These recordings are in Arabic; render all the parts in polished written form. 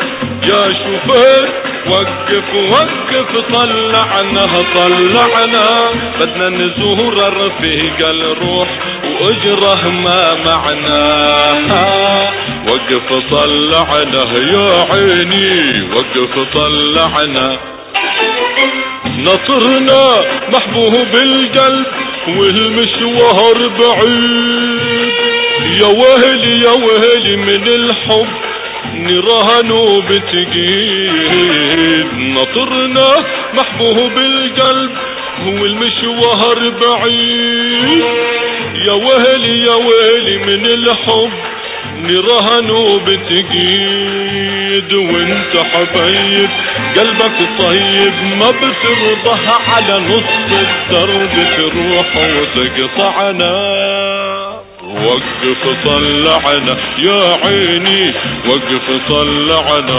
يا شوفير وقف وقف، طلعنا بدنا نزور الرفيق الروح واجره ما معناه. وقف طلعنا يا عيني، وقف طلعنا. نطرنا محبوب القلب والمشوار بعيد، يا ويلي يا ويلي من الحب نرهن بتقيد. نطرنا محبوب القلب والمشوار بعيد، يا ويلي يا ويلي من الحب نرهن بتقيد. وانت حبيب قلبك طيب ما بترضى على نص الدرب تروح وتقطعنا. وقف طلعنا يا عيني، وقف طلعنا.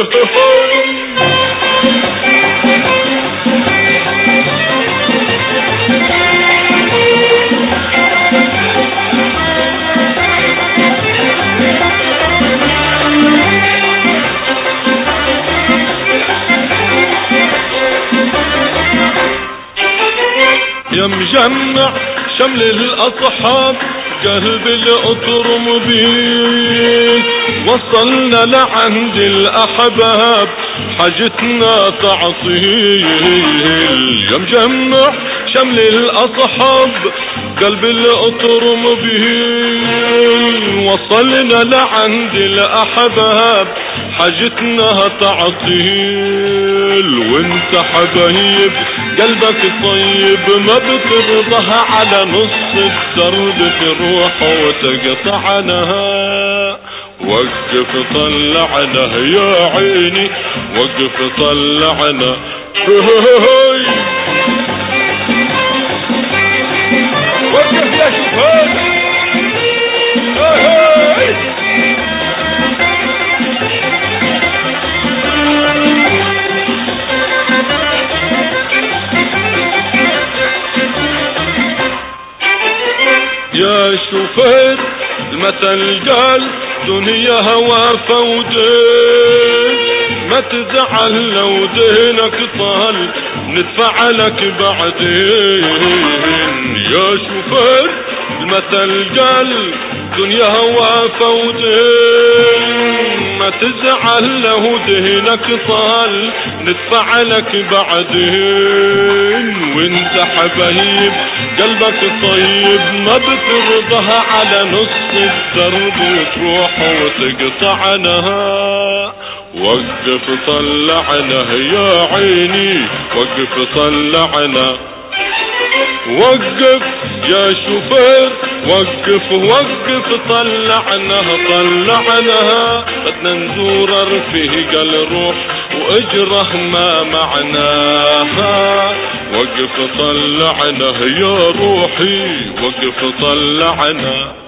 يا مجمع شمل الأصحاب قلب القطر مبين، وصلنا لعند الأحباب حاجتنا تعطيل. يا مجمع شمل الأصحاب قلب القطر مبين، وصلنا لعند الأحباب حاجتنا تعطيل. وانت حبايب قلبك طيب ما بترضى على نص الدرب تروح وتقطعنا. وقف طلعنا يا عيني، وقف طلعنا. وقف يا شوفان. يا شوفير المثل قال دنيا هوى فودين، ما تزعل لو دينك طال ندفع لك بعدين. يا شوفير المثل قال دنيا هوى فودين، ما تزعل لو دهنك طال ندفع لك بعدين. وانت حبايب قلبك طيب ما بترضى على نص الدرب وتروح وتقطعنا. وقف طلعنا يا عيني، وقف طلعنا. وقف يا شوفير وقف وقف طلعنا بدنا نزور رفيق الروح واجره ما معناها. وقف طلعنا يا روحي، وقف طلعنا.